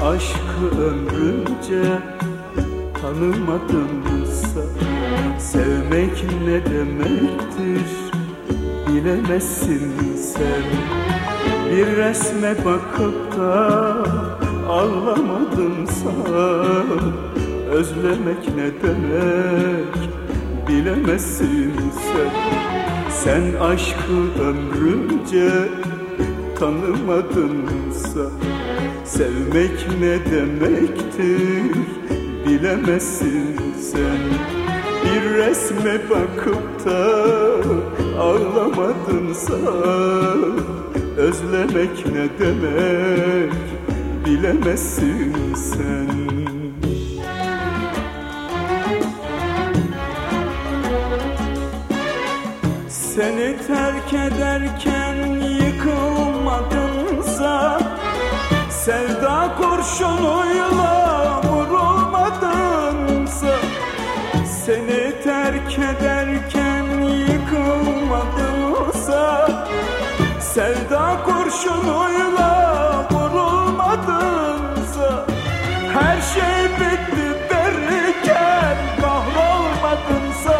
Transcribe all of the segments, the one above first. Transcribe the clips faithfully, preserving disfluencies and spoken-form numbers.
aşkı ömrünce tanımadımsa, sevmek ne demektir bilemezsin sen. Bir resme bakıp da ağlamadımsa, özlemek ne demek bilemezsin sen. Sen aşkı ömrünce tanımadınsa, sevmek ne demektir bilemezsin sen. Bir resme bakıp da ağlamadınsa, özlemek ne demek bilemezsin sen. Seni terk ederken yıkılmadınsa, sevda kurşunuyla vurulmadınsa, seni terk ederken yıkılmadınsa, sevda kurşunuyla vurulmadınsa, her şey bitti derken kahrolmadınsa,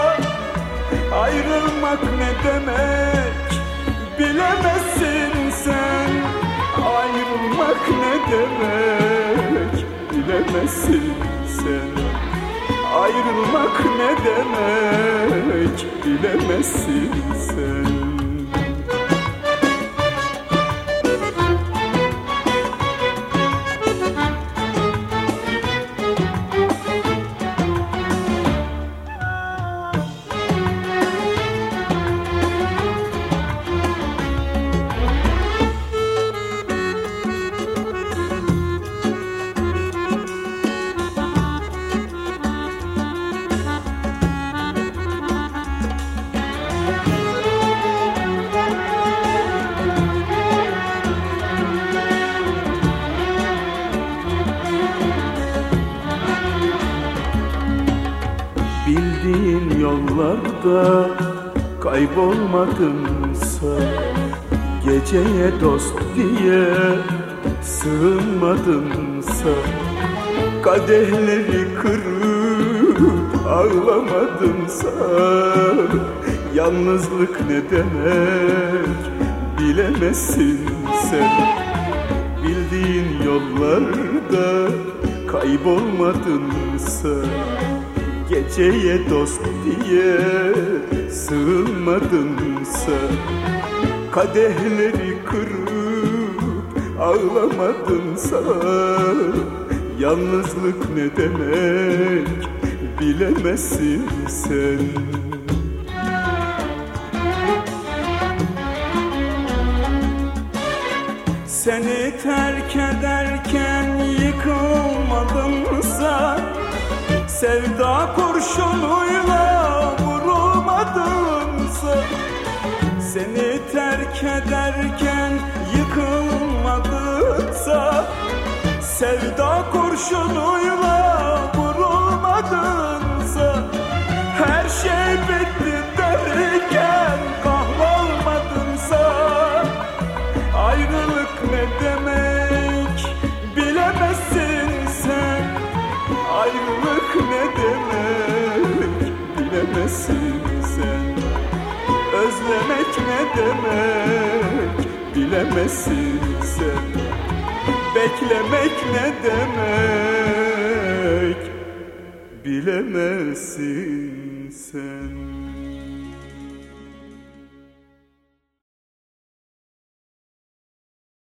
ayrılmak ne demek bilemezsin sen. Ayrılmak ne demek bilemezsin sen. Ayrılmak ne demek bilemezsin sen. Bildiğin yollarda kaybolmadımsa, geceye dost diye sığınmadımsa, kadehleri kırıp ağlamadımsa, yalnızlık ne demek bilemezsin sen. Bildiğin yollarda kaybolmadımsa, geceye dost diye sığınmadımsa, kadehleri kırıp ağlamadımsa, yalnızlık ne demek bilemezsin sen. Seni terk ederken yıkılmadımsa, sevda kurşunuyla vurulmadımsa, seni terk ederken yıkılmadımsa, sevda kurşunuyla vurulmadımsa, her şey bitti derken kahrolmadımsa, ayrılık ne demek bilemezsin sen. Ayrılık ne demek bilemezsin sen. Özlemek ne demek bilemezsin sen. Beklemek ne demek bilemezsin sen.